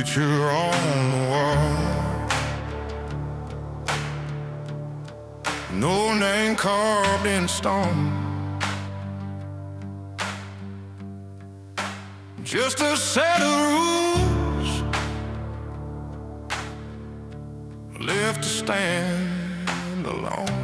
picture on the wall. No name carved in stone, just a set of rules left to stand alone.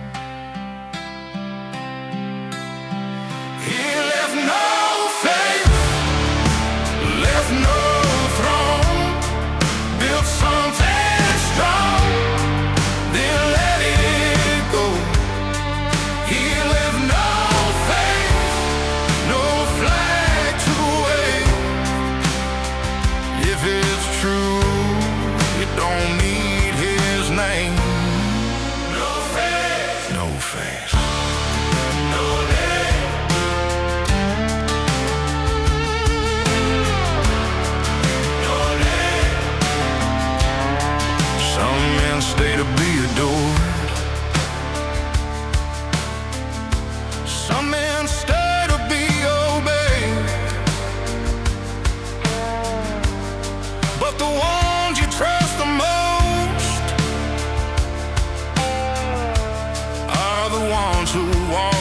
He left no faith, left no throne, built something strong, then let it go. He left no faith, no flag to wave. If it's true, it don't need his name. No faith, no faith, no name. Some men stay to be adored, some men stay to be obeyed, but the ones you trust the most are the ones who walk